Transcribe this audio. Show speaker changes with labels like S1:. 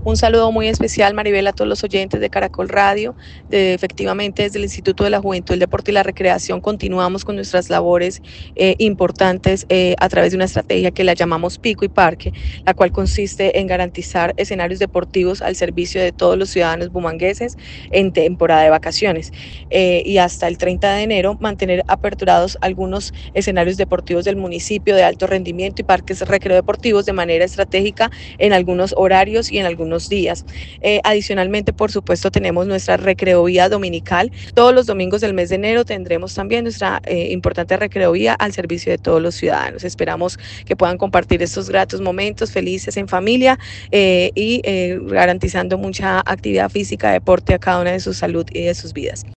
S1: Un saludo muy especial, Maribel, a todos los oyentes de Caracol Radio. Efectivamente, desde el Instituto de la Juventud, el Deporte y la Recreación continuamos con nuestras labores importantes a través de una estrategia que la llamamos Pico y Parque, la cual consiste en garantizar escenarios deportivos al servicio de todos los ciudadanos bumangueses en temporada de vacaciones. Y hasta el 30 de enero mantener aperturados algunos escenarios deportivos del municipio de alto rendimiento y parques recreodeportivos de manera estratégica en algunos horarios y en algunos días. Adicionalmente, por supuesto, tenemos nuestra recreovía dominical. Todos los domingos del mes de enero tendremos también nuestra importante recreovía al servicio de todos los ciudadanos. Esperamos que puedan compartir estos gratos momentos felices en familia y garantizando mucha actividad física, deporte a cada una de su salud y de sus vidas.